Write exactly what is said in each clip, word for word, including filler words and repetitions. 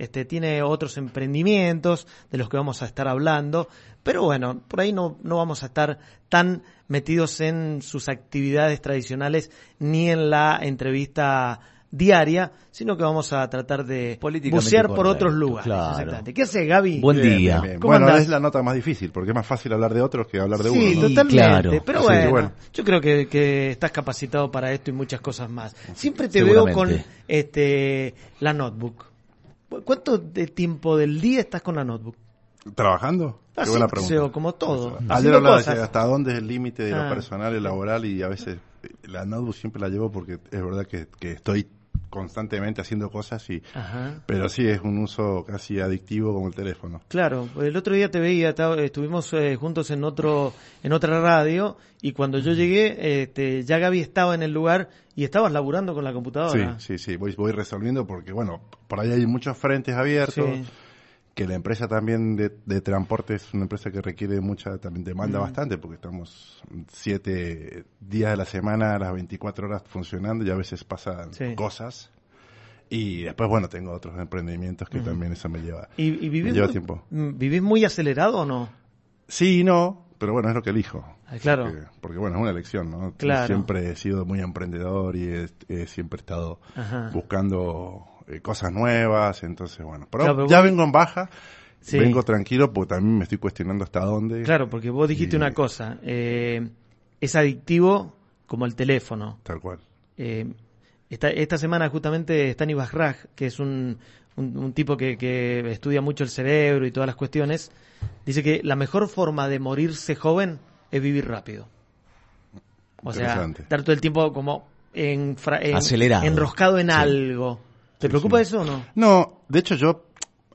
este, tiene otros emprendimientos de los que vamos a estar hablando, pero bueno, por ahí no, no vamos a estar tan metidos en sus actividades tradicionales ni en la entrevista diaria, sino que vamos a tratar de bucear por correcto, otros lugares. claro. Exactamente. ¿Qué hace, Gaby? Buen Bien, día. bien, bien. ¿Cómo Bueno, andás? es la nota más difícil, porque es más fácil hablar de otros que hablar de Sí, uno, ¿no? totalmente. Claro. Pero Sí, bueno, bueno. yo creo que, que estás capacitado para esto y muchas cosas más. Siempre te veo con Seguramente. este la notebook. ¿Cuánto de tiempo del día estás con la notebook? ¿Trabajando? Qué Así, buena o pregunta. sea, como todo. Ayer haciendo hablaba cosas. de hasta dónde es el límite de Ah. lo personal y laboral, y a veces eh, la notebook siempre la llevo porque es verdad que, que estoy constantemente haciendo cosas, y Ajá. pero sí es un uso casi adictivo como el teléfono. Claro, el otro día te veía, estaba- estuvimos eh, juntos en otro en otra radio, y cuando yo llegué, este, ya Gaby estaba en el lugar y estabas laburando con la Sí, computadora. sí, sí, voy, voy resolviendo porque, bueno, por ahí hay muchos frentes abiertos, Sí. que la empresa también de, de transporte es una empresa que requiere mucha, también demanda Mm. bastante, porque estamos siete días de la semana, a las veinticuatro horas funcionando, y a veces pasan Sí. cosas. Y después, bueno, tengo otros emprendimientos que Ujú. también eso me lleva, ¿Y, y me vivís, lleva muy, tiempo. mm, vivís muy acelerado o no? Sí y no, pero bueno, es lo que elijo. Ah, claro. Porque, porque, bueno, es una elección, ¿no? Claro. Siempre he sido muy emprendedor y he, he siempre estado Ajá. buscando eh, cosas nuevas, entonces, bueno. Pero, Claro, pero ya vos- vengo en baja, Sí. vengo tranquilo, porque también me estoy cuestionando hasta dónde. Claro, porque vos dijiste Y- una cosa, eh, es adictivo como el teléfono. Tal cual. Eh, esta, esta semana justamente Stani Bajraj, que es un, un, un tipo que, que estudia mucho el cerebro y todas las cuestiones, dice que la mejor forma de morirse joven es vivir rápido. O sea, Interesante. estar todo el tiempo como en, en- Acelerado. enroscado en Sí. algo. ¿Te Sí, preocupa sí. eso o no? No, de hecho yo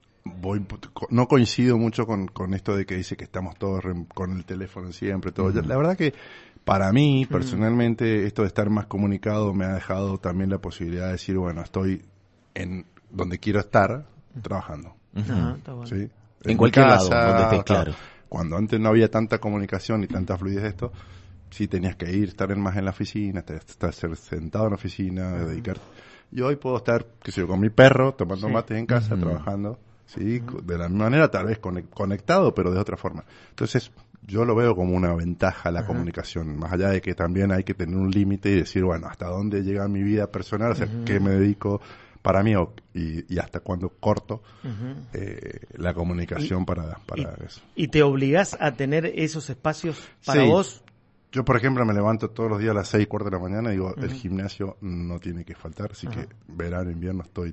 voy no coincido mucho con, con esto de que dice que estamos todos rem- con el teléfono siempre, todo. Yo- la verdad que para mí, personalmente, esto de estar más comunicado me ha dejado también la posibilidad de decir, bueno, estoy en donde quiero estar trabajando. Ujú. Ajá, está bueno. ¿Sí? En mi cualquier lado, donde estés, claro. Cuando antes no había tanta comunicación y tanta fluidez de esto, sí tenías que ir, estar en más en la oficina, estar, estar ser sentado en la oficina, dedicar. Y hoy puedo estar, qué sé yo, con mi perro, tomando Sí. mates en casa, Ujú. trabajando, sí, de la misma manera, tal vez conec- conectado, pero de otra forma. Entonces, yo lo veo como una ventaja la Ajá. comunicación, más allá de que también hay que tener un límite y decir, bueno, hasta dónde llega mi vida personal, o sea, qué me dedico para mí o- y, y hasta cuándo corto Ujú. eh, la comunicación para, para eso. ¿Y te obligás a tener esos espacios para Sí. vos? Yo, por ejemplo, me levanto todos los días a las seis, cuarto de la mañana y digo, el Ujú. gimnasio no tiene que faltar, así Ajá. que verano, invierno estoy,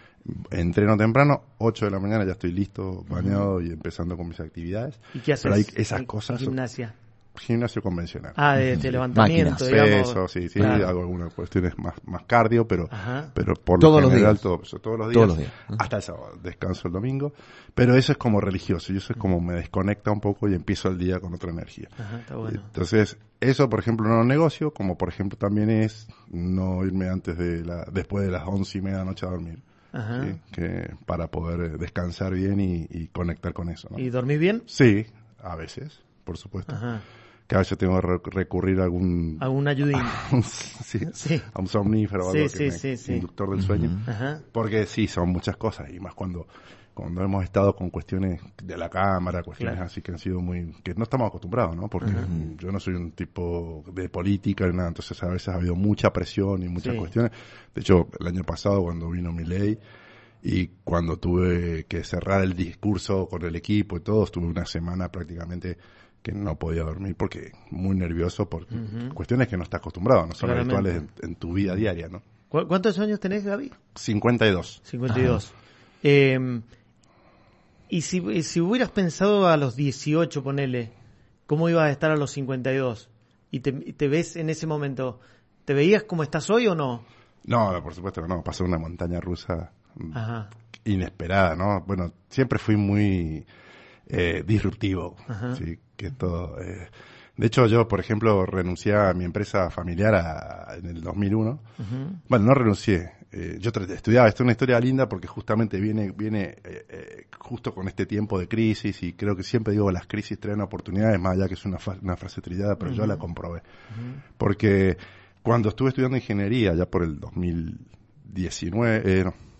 entreno temprano, ocho de la mañana ya estoy listo, bañado y empezando con mis actividades. ¿Y qué haces? Pero hay esas en- cosas, en gimnasia. gimnasio convencional. Ah, de, de levantamiento, Máquinas. digamos. Peso, sí, sí, Claro. hago algunas cuestiones más, más cardio, pero, Ajá. pero por Todos lo los general días. todo eso, todos los días, Todos los días. hasta el sábado, descanso el domingo, pero eso es como religioso, y eso es como me desconecta un poco y empiezo el día con otra energía. Ajá, está bueno. Entonces, eso, por ejemplo, no negocio, como por ejemplo también es no irme antes de la, después de las once y media de la noche a dormir, Ajá. ¿sí? Que para poder eh, descansar bien y, y conectar con eso, ¿no? ¿Y dormís bien? Sí, a veces, por supuesto. Ajá. Que a veces tengo que re- recurrir a algún, ¿Algún ayudín? sí, Sí. a un somnífero o Sí, algo sí, que me, sí, sí. inductor del sueño. Ajá. Porque sí, son muchas cosas, y más cuando cuando hemos estado con cuestiones de la cámara, cuestiones Claro. así que han sido muy, que no estamos acostumbrados, ¿no? Porque yo no soy un tipo de política ni nada, entonces a veces ha habido mucha presión y muchas Sí. cuestiones. De hecho, el año pasado cuando vino Milei y cuando tuve que cerrar el discurso con el equipo y todo, estuve una semana prácticamente que no podía dormir porque muy nervioso por Ujú. cuestiones que no estás acostumbrado, no son Claramente. habituales en, en tu vida diaria, ¿no? ¿Cu- ¿Cuántos años tenés, Gaby? cincuenta y dos. cincuenta y dos. Eh, y si, y si hubieras pensado a los dieciocho, ponele, ¿cómo ibas a estar a los cincuenta y dos? Y te, y te ves en ese momento, ¿te veías como estás hoy o no? No, no, por supuesto que no. Pasó una montaña rusa mm, Ajá. inesperada, ¿no? Bueno, siempre fui muy eh, disruptivo, Ajá. ¿sí? Que todo... eh, de hecho, yo, por ejemplo, renuncié a mi empresa familiar a- en el dos mil uno. Ujú. Bueno, no renuncié. Eh, yo tra- estudiaba, esto es una historia linda porque justamente viene viene eh, eh, justo con este tiempo de crisis, y creo que siempre digo las crisis traen oportunidades, más allá que es una, fa- una frase trillada, pero yo Ujú. la comprobé. Porque cuando estuve estudiando ingeniería, ya por el dos mil diecinueve, eh, no,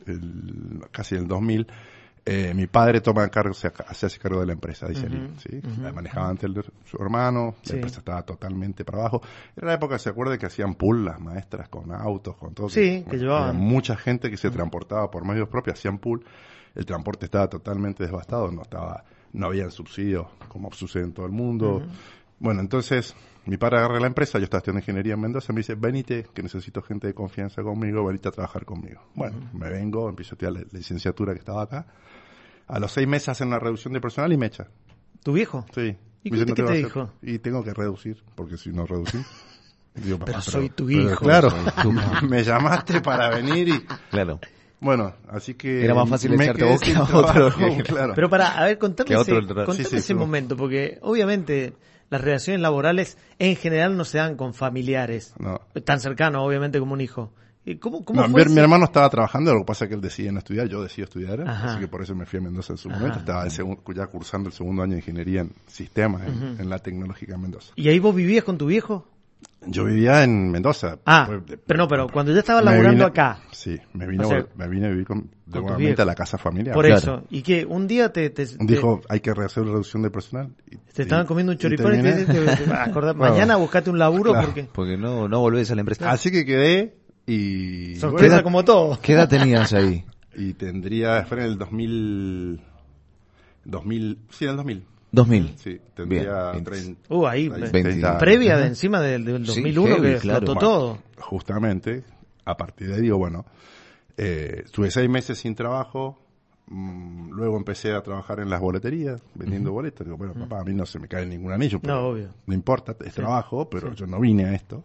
el, casi en el dos mil, eh, mi padre toma cargo, se, se hace cargo de la empresa de Iselin, uh-huh, ¿sí? Uh-huh. La manejaba antes el, su hermano, la sí. empresa estaba totalmente para abajo. Era la época, se acuerda que hacían pool las maestras con autos, con todo. Sí, que, que bueno, llevaban. Mucha gente que se uh-huh. transportaba por medios propios, hacían pool. El transporte estaba totalmente devastado, no estaba, no había subsidios como sucede en todo el mundo. Uh-huh. Bueno, entonces mi padre agarra la empresa, yo estaba estudiando ingeniería en Mendoza, me dice, venite, que necesito gente de confianza conmigo, venite a trabajar conmigo. Bueno, uh-huh. me vengo, empiezo a estudiar la, la licenciatura que estaba acá. A los seis meses hacen una reducción de personal y me echan. ¿Tu viejo? Sí. ¿Y qué, ¿qué te, te dijo? Y tengo que reducir, porque si no reducí... Digo, pero, pero soy tu pero, hijo. Claro, me llamaste para venir y... Claro. Bueno, así que... Era más fácil echarte vos que a otro. Claro. Pero para, a ver, contame ese, otro, contame sí, sí, ese sí. momento, porque obviamente las relaciones laborales en general no se dan con familiares. No. Tan cercanos, obviamente, como un hijo. ¿Cómo, cómo no, fue mi, mi hermano estaba trabajando, lo que pasa es que él decide no estudiar, yo decido estudiar, Ajá. así que por eso me fui a Mendoza en su Ajá. momento. Estaba el segun, ya cursando el segundo año de ingeniería en sistemas en, uh-huh. en la Tecnológica en Mendoza. ¿Y ahí vos vivías con tu viejo? Yo vivía en Mendoza. Ah, de, pero no, pero cuando ya estaba laburando vine, acá. Sí, me vine, o sea, me vine a vivir con, con nuevamente a la casa familiar. Por claro. eso. ¿Y qué? Un día te... te Dijo, hay que hacer una reducción de personal. Y, te estaban y, comiendo un choripán y, y te, te, te, te acordás, bueno, mañana buscate un laburo claro, porque... Porque no, no volvés a la empresa. Así que quedé y... Sorpresa bueno, como todo. ¿Qué edad tenías ahí? Y tendría, fue en el dos mil... dos mil, sí, en el dos mil. dos mil. Sí, tendría Bien. treinta. Uh, ahí, treinta, previa de encima del, del dos mil uno sí, heavy, que claro. explotó bueno, todo. Justamente, a partir de ahí digo, bueno, eh, estuve seis meses sin trabajo, mmm, luego empecé a trabajar en las boleterías, vendiendo uh-huh. boletos. Digo, bueno, uh-huh. papá, a mí no se me cae ningún anillo, pero no, obvio. no importa, es sí. trabajo, pero sí. yo no vine a esto.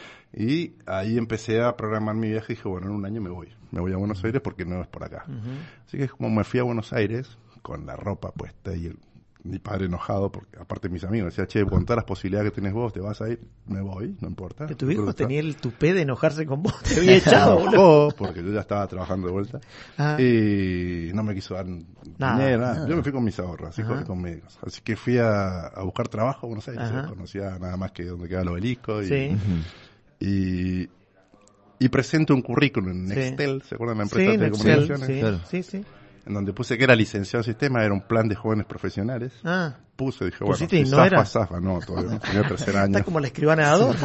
Y ahí empecé a programar mi viaje y dije, bueno, en un año me voy. Me voy a Buenos Aires porque no es por acá. Uh-huh. Así que como me fui a Buenos Aires, con la ropa puesta y el, mi padre enojado, porque aparte mis amigos decían, che, con todas las posibilidades que tenés vos, te vas a ir, me voy, no importa. Que tu viejo tenía el tupé de enojarse con vos, te había echado, boludo. Porque yo ya estaba trabajando de vuelta. Ah. Y no me quiso dar nada, dinero, nada. Nada. Yo me fui con mis ahorros, así con, con médicos. Así que fui a, a buscar trabajo a Buenos Aires. Conocía nada más que donde queda el obelisco. Y, sí. y, y presento un currículum en sí. Nextel, ¿se acuerdan de la empresa sí, de telecomunicaciones? Sí, claro. sí, sí. En donde puse que era licenciado en sistema, era un plan de jóvenes profesionales. Ah. Puse, dije, bueno, si no zafa, era? zafa, no, todavía no, tenía tercer año. Está como la escribana de Ador.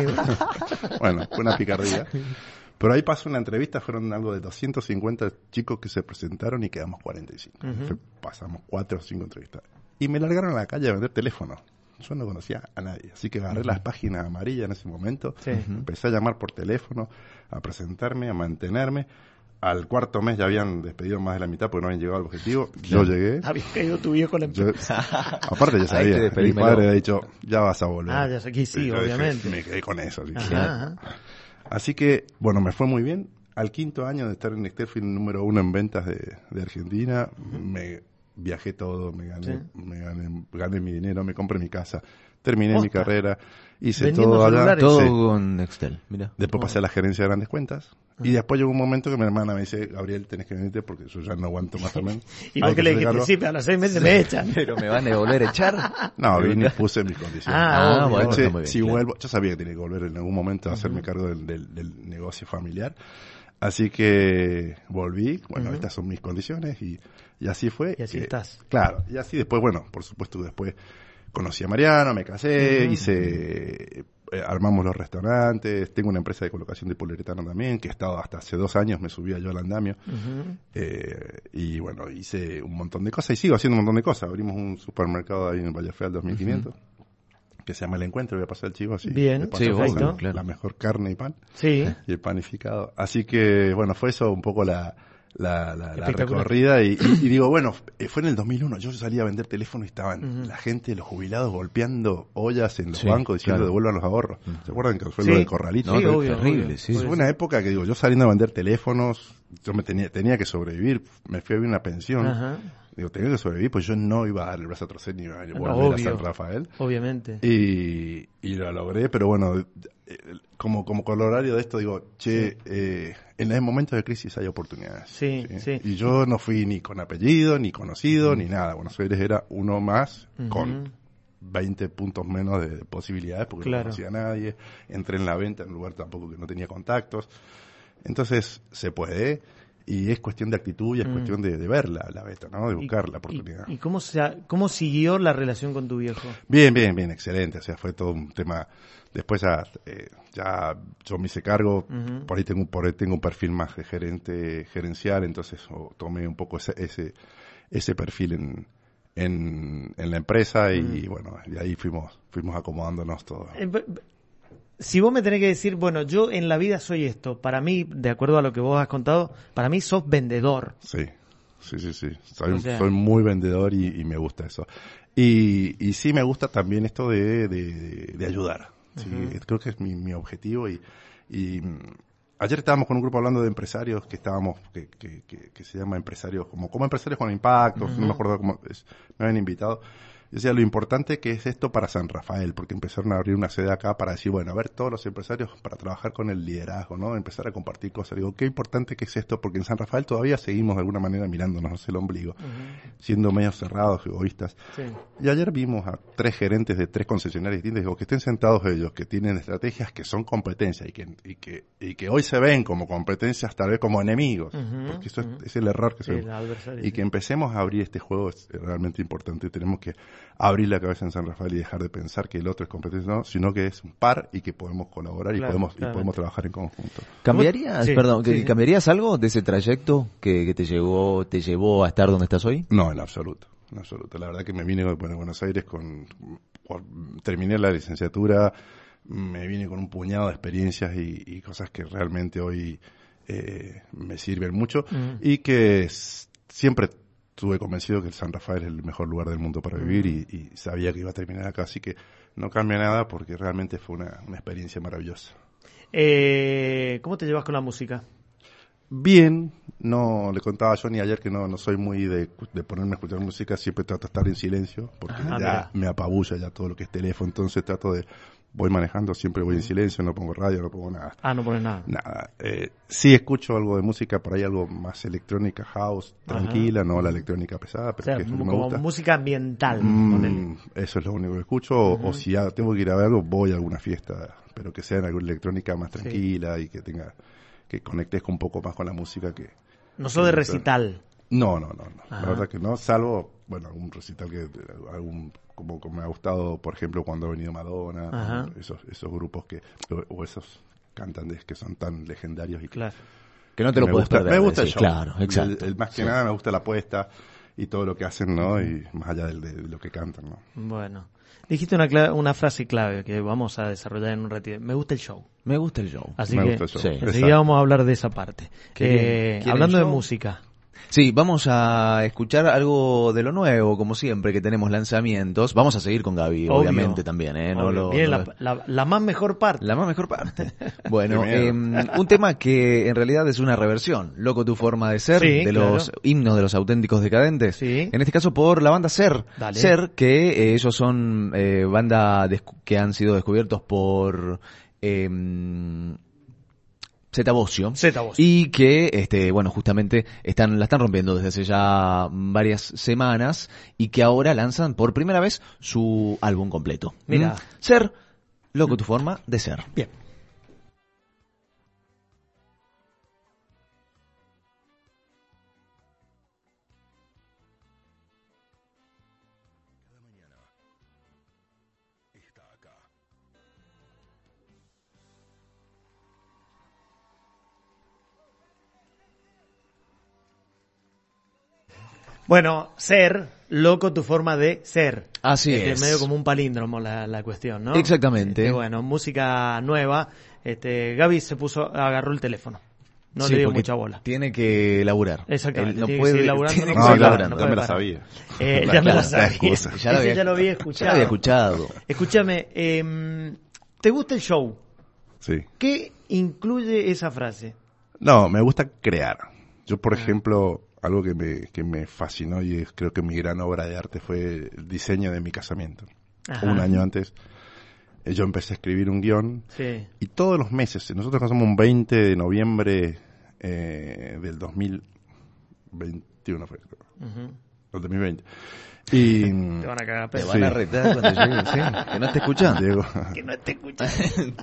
Bueno, fue una picardía. Pero ahí pasó una entrevista, fueron algo de doscientos cincuenta chicos que se presentaron y quedamos cuarenta y cinco. Uh-huh. Pasamos cuatro o cinco entrevistas. Y me largaron a la calle a vender teléfonos. Yo no conocía a nadie, así que agarré uh-huh. las páginas amarillas en ese momento, sí. empecé a llamar por teléfono, a presentarme, a mantenerme. Al cuarto mes ya habían despedido más de la mitad porque no habían llegado al objetivo. Yo llegué. Había caído tu viejo la empresa. Yo, aparte ya sabía, mi padre había dicho, ya vas a volver. Ah, ya sé que sí, obviamente. Dije, me quedé con eso. Así, ajá, ajá. así que, bueno, me fue muy bien. Al quinto año de estar en Nextel fui número uno en ventas de, de Argentina. Uh-huh. Me viajé todo, me gané, sí. me gané, gané mi dinero, me compré mi casa. Terminé Osta. mi carrera, hice Vendiendo todo allá. Todo sí. con Nextel, mira. Después pasé a la gerencia de grandes cuentas. Uh-huh. Y después llegó un momento que mi hermana me dice, Gabriel, tenés que venirte porque yo ya no aguanto más también. ¿Y vos que le dijiste? Sí, pero a los seis meses me echan. Pero me van a volver a echar. No, vine y puse mis condiciones. Ah, ah bueno, Pensé, está muy bien, si claro. vuelvo, yo sabía que tenía que volver en algún momento a hacerme uh-huh. cargo del, del, del negocio familiar. Así que volví, bueno, uh-huh. estas son mis condiciones y, y así fue. Y así que, estás. Claro, y así después, bueno, por supuesto después conocí a Mariano, me casé, uh-huh. hice, eh, armamos los restaurantes, tengo una empresa de colocación de poliuretano también, que he estado hasta hace dos años, me subía yo al andamio, uh-huh. eh, y bueno, hice un montón de cosas y sigo haciendo un montón de cosas. Abrimos un supermercado ahí en Valle Federal dos mil quinientos. Uh-huh. Que se llama El Encuentro, voy a pasar el chivo así. Bien, sí, perfecto. La, la mejor carne y pan. Sí. Y el panificado. Así que, bueno, fue eso un poco la, la, la, la recorrida. Y, y, y digo, bueno, fue en el dos mil uno. Yo salía a vender teléfono y estaban uh-huh. la gente, los jubilados, golpeando ollas en los sí, bancos diciendo claro. devuelvan los ahorros. Uh-huh. ¿Se acuerdan que fue sí. lo del corralito? Sí, ¿no? obvio, terrible, obvio. sí. Fue una época que digo, yo saliendo a vender teléfonos, yo me tenía, tenía que sobrevivir, me fui a vivir una pensión. Ajá. Uh-huh. Digo, tenía que sobrevivir, pues yo no iba a dar el brazo a torcer ni iba a volver no, a San Rafael. Obviamente. Y, y lo logré, pero bueno, como, como colorario de esto digo, che, sí. eh, en los momentos de crisis hay oportunidades. Sí, sí, sí. Y yo no fui ni con apellido, ni conocido, uh-huh. ni nada. Buenos Aires era uno más uh-huh. con veinte puntos menos de posibilidades porque claro. no conocía a nadie. Entré en la venta en un lugar tampoco que no tenía contactos. Entonces, se puede. y es cuestión de actitud y es Mm. cuestión de, de verla, la beta, ¿no? De buscar ¿Y- la oportunidad. ¿Y, y cómo, se, ha- cómo siguió la relación con tu viejo? Bien, bien, bien, excelente. O sea, fue todo un tema. Después ya, eh, ya yo me hice cargo. Ujú. Por ahí tengo, por ahí tengo un perfil más de gerente gerencial, entonces oh, tomé un poco ese, ese, ese perfil en, en, en la empresa y Mm. bueno, y ahí fuimos, fuimos acomodándonos todos. Eh, b- b- Si vos me tenés que decir, bueno, yo en la vida soy esto, para mí, de acuerdo a lo que vos has contado, para mí sos vendedor. Sí, sí, sí, sí. Soy, O sea- soy muy vendedor y, y me gusta eso. Y, y sí me gusta también esto de, de, de ayudar. ¿Sí? Ujú. Creo que es mi, mi objetivo. Y, y mm, ayer estábamos con un grupo hablando de empresarios que estábamos, que, que, que, que se llama empresarios, como, como empresarios con impacto, Ujú. no me acuerdo cómo es, me habían invitado. Yo decía lo importante que es esto para San Rafael, porque empezaron a abrir una sede acá para decir, bueno, a ver, todos los empresarios para trabajar con el liderazgo, ¿no? Empezar a compartir cosas. Digo, qué importante que es esto, porque en San Rafael todavía seguimos de alguna manera mirándonos el ombligo, Ujú. siendo medio cerrados, egoístas. Sí. Y ayer vimos a tres gerentes de tres concesionarias distintas, digo, que estén sentados ellos, que tienen estrategias que son competencias y que, y que, y que hoy se ven como competencias, tal vez como enemigos, Ujú, porque eso ujú. es, es el error que Sí, se el adversario, y que empecemos a abrir este juego es realmente importante. Tenemos que abrir la cabeza en San Rafael y dejar de pensar que el otro es competencia, no, sino que es un par y que podemos colaborar y Claro, podemos y claramente. podemos trabajar en conjunto. ¿Cambiarías, Sí, perdón, que- sí, sí. ¿cambiarías algo de ese trayecto que, que te llevó, te llevó a estar donde estás hoy? No, en absoluto, en absoluto. La verdad que me vine bueno, a Buenos Aires con, por- terminé la licenciatura, me vine con un puñado de experiencias y, y cosas que realmente hoy eh, me sirven mucho Mm. y que s- siempre estuve convencido que el San Rafael es el mejor lugar del mundo para vivir y, y sabía que iba a terminar acá, así que no cambia nada porque realmente fue una, una experiencia maravillosa. Eh, ¿Cómo te llevas con la música? Bien, no le contaba a Johnny ayer que no, no soy muy de, de ponerme a escuchar música, siempre trato de estar en silencio porque Ah, ya mira. me apabulla ya todo lo que es teléfono, entonces trato de, voy manejando, siempre voy en silencio, no pongo radio, no pongo nada. Ah, no pones nada. Nada, eh, sí escucho algo de música, por ahí algo más electrónica, house, tranquila, no la electrónica pesada, O pero sea, que es lo que me como gusta. música ambiental. Mm, ponele. eso es lo único que escucho, o- o si ya tengo que ir a ver algo, voy a alguna fiesta, pero que sea en alguna electrónica más Sí. tranquila y que tenga, que conectes un poco más con la música que... No sos de que- recital. No, no, no, no. Ajá. La verdad que no, salvo, bueno, algún recital que, algún, como, como me ha gustado, por ejemplo, cuando ha venido Madonna, Ajá. esos, esos grupos que, o, o esos cantantes que son tan legendarios y que Claro. Que no te lo me puedes gusta, perder. me gusta el decís, show. Claro, Y exacto. el- el más que Sí. nada me gusta la apuesta y todo lo que hacen, ¿no? Y más allá del- de, de lo que cantan, ¿no? Bueno. Dijiste una, cla- una frase clave que vamos a desarrollar en un ratito. Me gusta el show. Me gusta el show. Así Me que gusta el show. sí. enseguida Exacto. vamos a hablar de esa parte. Qué bien. Eh, ¿Quieren hablando de show? música. Sí, vamos a escuchar algo de lo nuevo, como siempre, que tenemos lanzamientos. Vamos a seguir con Gaby, Obvio. obviamente, también, ¿eh? No Obvio. lo- Viene no la, lo- la- la más mejor parte. La más mejor parte. Bueno, Qué eh, miedo. un tema que en realidad es una reversión, Loco tu forma de ser, Sí, de claro. los himnos de los auténticos decadentes. Sí. En este caso por la banda Ser. Dale. Ser, que eh, ellos son eh, banda descu- que han sido descubiertos por eh, Zeta Bosio. Zeta Bosio. Y que, este, bueno, justamente están, la están rompiendo desde hace ya varias semanas y que ahora lanzan por primera vez su álbum completo. Mira. ¿Mm? Ser, Loco tu forma de ser. Bien. Bueno, ser, loco tu forma de ser. Así Este, es. medio como un palíndromo la, la cuestión, ¿no? Exactamente. Este, bueno, música nueva. Este, Gaby se puso, agarró el teléfono. No Sí, le dio porque mucha bola. Tiene que laburar. Exactamente, Él no tiene que puede, seguir laburando, tiene no que No, seguir ya, laburando. ya me la parar. sabía. Eh, La- ya me la- la la sabía. excusa. Ya la Ese había- ya lo había Ya escuchado. la había escuchado. Escúchame, eh, ¿te gusta el show? Sí. ¿Qué incluye esa frase? No, me gusta crear. Yo, por Ah. ejemplo, algo que me, que me fascinó y es, creo que mi gran obra de arte fue el diseño de mi casamiento. Ajá. Un año antes eh, yo empecé a escribir un guión Sí. y todos los meses, nosotros casamos un veinte de noviembre eh, del dos mil veintiuno, fue, Ujú. del dos mil veinte. Y Te van a cagar Te pedo. van a Sí. retar cuando llegue, sí, que no esté escuchando. llego, Que no te escuchando.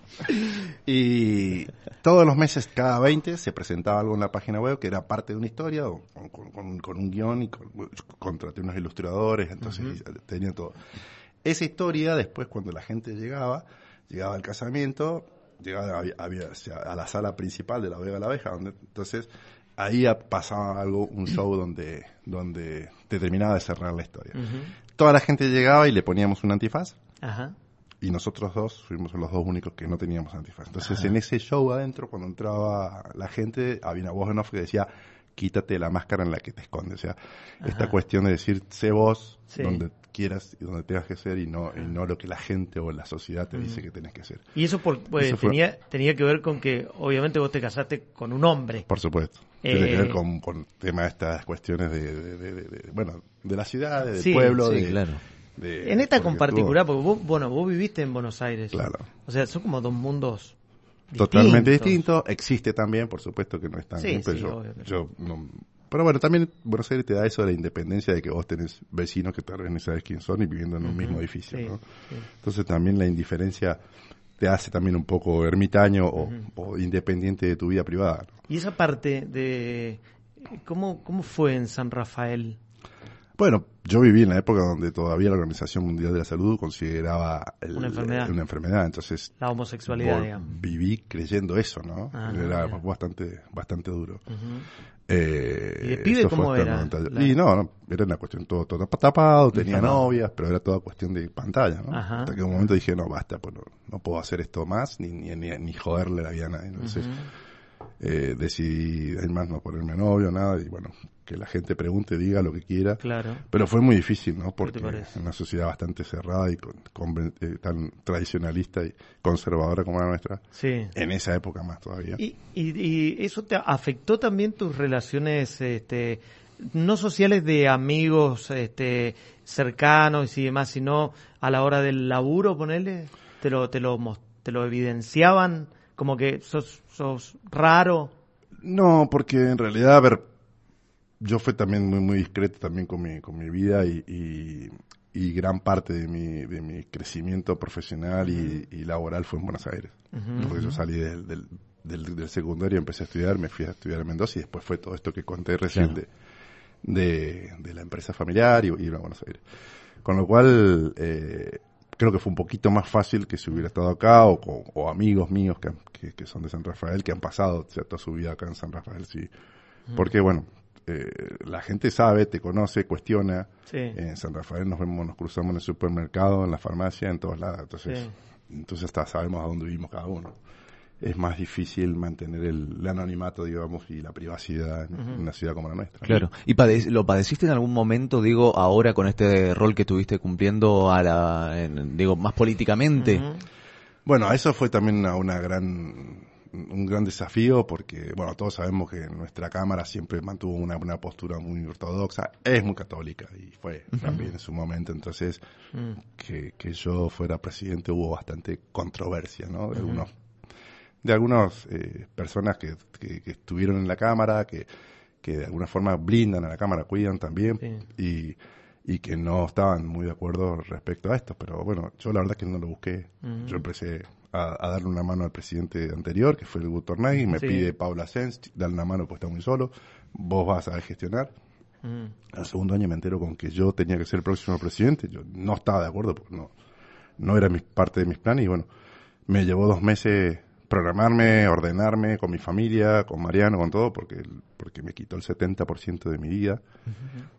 Y todos los meses, cada veinte, se presentaba algo en la página web que era parte de una historia, o con, con, con, con un guión, y con, contraté unos ilustradores, entonces uh-huh. tenía todo. Esa historia, después, cuando la gente llegaba, llegaba al casamiento, llegaba había, había, a la sala principal de La Vega la Abeja, donde, entonces ahí pasaba algo, un show donde, donde te terminaba de cerrar la historia. Uh-huh. Toda la gente llegaba y le poníamos un antifaz. Ajá. Y nosotros dos fuimos los dos únicos que no teníamos antifaz. Entonces, Ajá. en ese show adentro, cuando entraba la gente, había una voz en off que decía, quítate la máscara en la que te escondes. O sea, Ajá. esta cuestión de decir, sé vos, sí. donde quieras y donde tengas que ser, y no y no lo que la gente o la sociedad te uh-huh. dice que tenés que ser. Y eso, por, pues, eso tenía fue... tenía que ver con que, obviamente, vos te casaste con un hombre. Por supuesto. Eh... Tiene que ver con, con el tema de estas cuestiones de, de, de, de, de bueno, de la ciudad, del sí, pueblo. Sí, de, claro. De, en esta con particular, tuvo... porque vos, bueno, vos viviste en Buenos Aires. Claro. O sea, son como dos mundos distintos. Totalmente distintos. Existe también, por supuesto que no es tan sí, bien, pero sí, yo, obvio, pero... yo no... Pero bueno, también Buenos Aires te da eso de la independencia, de que vos tenés vecinos que tal vez ni sabes quién son y viviendo en un uh-huh. mismo edificio, sí, ¿no? Sí. Entonces también la indiferencia te hace también un poco ermitaño o, uh-huh. o independiente de tu vida privada, ¿no? Y esa parte de... ¿Cómo, cómo fue en San Rafael? Bueno, yo viví en la época donde todavía la Organización Mundial de la Salud consideraba el, una enfermedad. una enfermedad, entonces la homosexualidad, digamos. Viví creyendo eso, ¿no? Ah, era no, bastante bastante duro. Uh-huh. Eh, ¿Y de pibe cómo era? La... Y no, no, era una cuestión todo, todo tapado, tenía no. novias, pero era toda cuestión de pantalla, ¿no? Ajá. Hasta que en un momento dije, no, basta, pues no, no puedo hacer esto más, ni ni, ni, ni joderle la vida a nadie. Entonces uh-huh. eh, decidí, además, no ponerme novio, nada, y bueno, que la gente pregunte, diga lo que quiera. Claro. Pero fue muy difícil, ¿no? Porque es una sociedad bastante cerrada y con, con, eh, tan tradicionalista y conservadora como la nuestra. Sí. En esa época más todavía. ¿Y, y, y eso te afectó también tus relaciones, este, no sociales de amigos, este, cercanos y demás, sino a la hora del laburo, ponele? ¿Te lo, te lo, te lo evidenciaban? Como que sos, sos raro. No, porque en realidad, a ver, yo fui también muy muy discreto también con mi con mi vida y, y, y gran parte de mi de mi crecimiento profesional y, y laboral fue en Buenos Aires. Uh-huh. Porque yo salí del, del, del, del secundario, empecé a estudiar, me fui a estudiar en Mendoza y después fue todo esto que conté recién claro. de, de de la empresa familiar y, y ir a Buenos Aires. Con lo cual, eh, creo que fue un poquito más fácil que si hubiera estado acá o, o, o amigos míos que, que, que son de San Rafael, que han pasado, o sea, toda su vida acá en San Rafael, sí. Uh-huh. Porque, bueno, Eh, la gente sabe, te conoce, cuestiona. Sí. En San Rafael nos vemos, nos cruzamos en el supermercado, en la farmacia, en todos lados. Entonces, sí. entonces hasta sabemos a dónde vivimos cada uno. Es más difícil mantener el, el anonimato, digamos, y la privacidad en, uh-huh. en una ciudad como la nuestra. Claro. ¿Y pade- lo padeciste en algún momento, digo, ahora con este rol que estuviste cumpliendo a la, en, digo, más políticamente? Uh-huh. Bueno, eso fue también una, una gran... un gran desafío porque, bueno, todos sabemos que nuestra Cámara siempre mantuvo una, una postura muy ortodoxa, es muy católica y fue uh-huh. también en su momento, entonces uh-huh. que, que yo fuera presidente hubo bastante controversia, ¿no? De uh-huh. algunos de algunas eh, personas que, que, que estuvieron en la Cámara, que, que de alguna forma blindan a la Cámara, cuidan también sí. y y que no estaban muy de acuerdo respecto a esto, pero bueno, yo la verdad que no lo busqué. Uh-huh. Yo empecé a, a darle una mano al presidente anterior, que fue el Gutornay, me sí. pide Paula Sens, darle una mano pues está muy solo, vos vas a gestionar. Uh-huh. Al segundo año me entero con que yo tenía que ser el próximo presidente, yo no estaba de acuerdo, porque no, no era mi, parte de mis planes, y bueno, me llevó dos meses programarme, ordenarme con mi familia, con Mariano, con todo, porque, porque me quitó el setenta por ciento de mi vida. Uh-huh.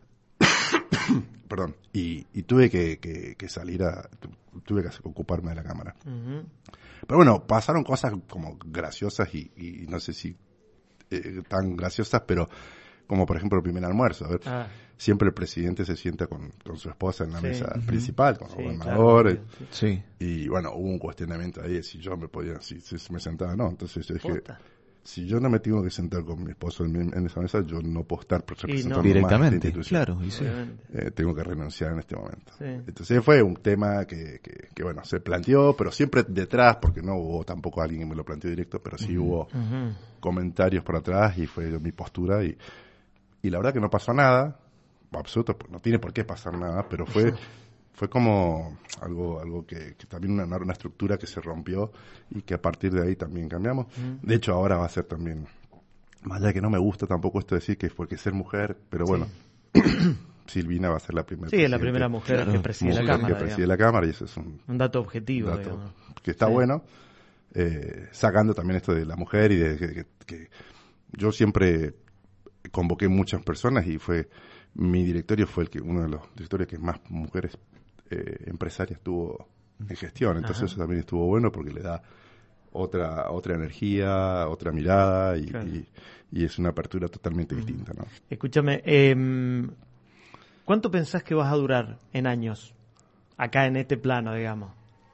Perdón, y, y tuve que, que, que salir a, tuve que ocuparme de la Cámara. Uh-huh. Pero bueno, pasaron cosas como graciosas y, y no sé si eh, tan graciosas, pero como por ejemplo el primer almuerzo. A ver, ah. siempre el presidente se sienta con, con su esposa en la sí. mesa uh-huh. principal, con los sí, gobernadores. Claro, sí. Y bueno, hubo un cuestionamiento ahí de si yo me podía, si, si me sentaba, no. Entonces yo dije, Puta. si yo no me tengo que sentar con mi esposo en, en esa mesa, yo no puedo estar representando no. directamente, claro, y sí. eh, tengo que renunciar en este momento. Sí. Entonces fue un tema que, que, que, bueno, se planteó, pero siempre detrás, porque no hubo tampoco alguien que me lo planteó directo, pero sí uh-huh. hubo uh-huh. comentarios por atrás y fue mi postura y, y la verdad que no pasó nada, absoluto, no tiene por qué pasar nada, pero fue... fue como algo algo que, que también una, una estructura que se rompió y que a partir de ahí también cambiamos. Mm. De hecho, ahora va a ser también, más allá de que no me gusta tampoco esto de decir que es porque ser mujer, pero bueno, sí. Silvina va a ser la primera. Sí, es la primera mujer claro, que preside mujer la Cámara. que preside la Cámara y eso es un, un dato objetivo. Dato digamos. que está sí. bueno, eh, sacando también esto de la mujer y de que, que, que yo siempre convoqué muchas personas y fue mi directorio fue el que uno de los directorios que más mujeres eh, empresarias tuvo en gestión, entonces Ajá. eso también estuvo bueno porque le da otra otra energía, otra mirada y, claro. y, y es una apertura totalmente uh-huh. distinta, ¿no? Escúchame, eh, ¿cuánto pensás que vas a durar en años acá en este plano, digamos?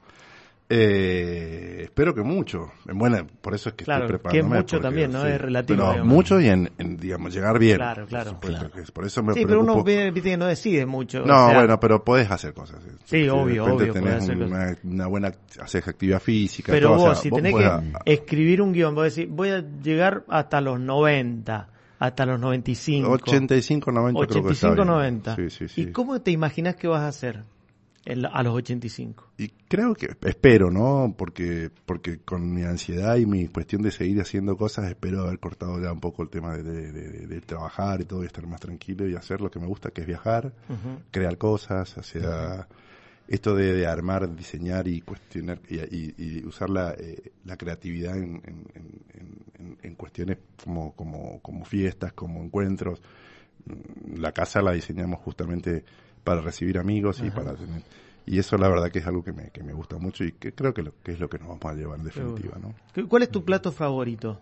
Eh, espero que mucho. Bueno, por eso es que claro, estoy preparándome. Que mucho porque, también, ¿no? Sí, es relativo. Pero digamos. mucho y en, en, digamos, llegar bien. Claro, claro. claro. Por eso me sí, preocupo. pero uno viste que no decide mucho. No, o sea, bueno, pero podés hacer cosas. Sí, si obvio, obvio. Tenés una, una buena, haces actividad física. Pero todo, vos, o sea, si vos tenés que a... escribir un guión, vos decís, voy a llegar hasta los noventa, hasta los noventa y cinco. ochenta y cinco, noventa ochenta y cinco, creo que noventa. Sí, sí, sí. ¿Y cómo te imaginás que vas a hacer a los ochenta y cinco? Y creo que, espero, ¿no? Porque porque con mi ansiedad y mi cuestión de seguir haciendo cosas, espero haber cortado ya un poco el tema de, de, de, de trabajar y todo, y estar más tranquilo y hacer lo que me gusta, que es viajar, uh-huh. crear cosas, o sea, uh-huh. esto de, de armar, diseñar y cuestionar y, y, y usar la, eh, la creatividad en, en, en, en cuestiones como, como, como fiestas, como encuentros. La casa la diseñamos justamente para recibir amigos y Ajá. para tener, y eso la verdad que es algo que me que me gusta mucho y que creo que, lo, que es lo que nos vamos a llevar en definitiva, ¿no? ¿Cuál es tu plato favorito?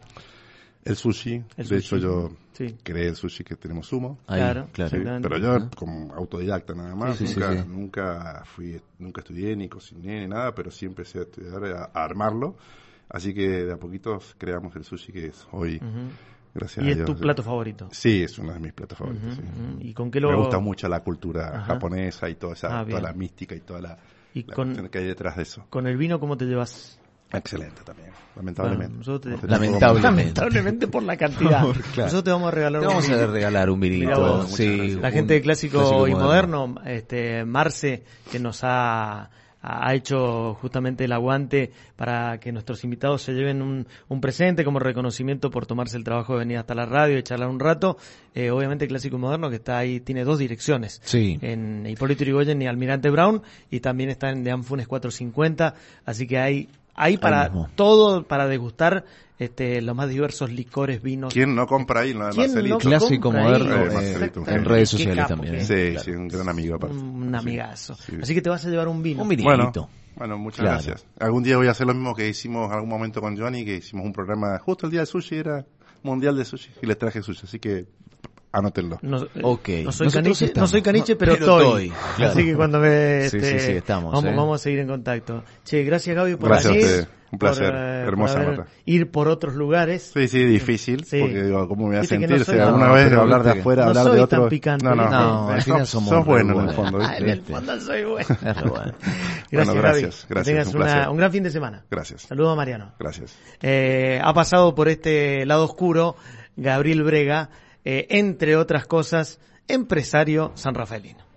El sushi. El de sushi. hecho yo sí. creé el sushi que tenemos Sumo. Ahí, claro, claro. Sí, pero yo ¿no? como autodidacta nada más, sí, sí, nunca sí, sí. nunca fui nunca estudié ni cociné ni nada, pero sí empecé a estudiar a, a armarlo, así que de a poquitos creamos el sushi que es hoy. Uh-huh. Gracias ¿Y a es Dios. tu plato favorito? Sí, es uno de mis platos favoritos. Uh-huh, sí. uh-huh. ¿Y con qué lo...? Me gusta mucho la cultura Ajá. japonesa y toda esa, ah, toda la mística y toda la, ¿Y la con, cuestión que hay detrás de eso. ¿Con el vino cómo te llevas? Excelente también, lamentablemente. Bueno, te... lamentablemente. lamentablemente por la cantidad. Claro. Nosotros te vamos a regalar te un vamos vinito. a regalar un vinito. Sí, la un gente de Clásico, Clásico y Moderno, moderno este, Marce, que nos ha... ha hecho justamente el aguante para que nuestros invitados se lleven un, un presente como reconocimiento por tomarse el trabajo de venir hasta la radio y charlar un rato. Eh, obviamente Clásico y Moderno, que está ahí, tiene dos direcciones. Sí. En Hipólito Yrigoyen y Almirante Brown, y también está en Deán Funes cuatrocientos cincuenta, así que hay, hay para todo, para degustar este, los más diversos licores, vinos. ¿Quién no compra ahí? No, ¿Quién no Clásico Moderno ahí? eh, Marcelito, en redes sociales también. Sí, ¿eh? sí, un gran amigo aparte. Un amigazo. Sí, sí. Así que te vas a llevar un vino. Un vinito. Bueno, bueno muchas claro. gracias. Algún día voy a hacer lo mismo que hicimos en algún momento con Johnny, que hicimos un programa, justo el día del sushi, era mundial de sushi, y les traje sushi, así que anótenlo. No, okay. no, soy, caniche, no soy caniche, pero, pero estoy. estoy claro. Así que cuando me... Este, sí, sí, sí, estamos, vamos, eh. vamos a seguir en contacto. Che, gracias Gaby por gracias venir. Gracias a ustedes. Un placer. Por, uh, Hermosa por nota. Ir por otros lugares. Sí, sí, difícil. Sí. Porque digo, ¿cómo me voy a Viste sentir? No soy, si alguna no, vez de no, hablar de afuera, no hablar soy de otro. Tan picante, no, no, no. Al final somos sos bueno en el fondo. Ah, en el fondo soy bueno. bueno. Gracias, bueno, gracias. Gaby. Gracias. Que tengas un, una, un gran fin de semana. Gracias. Saludos a Mariano. Gracias. Eh, ha pasado por este lado oscuro Gabriel Brega, eh, entre otras cosas, empresario sanrafaelino.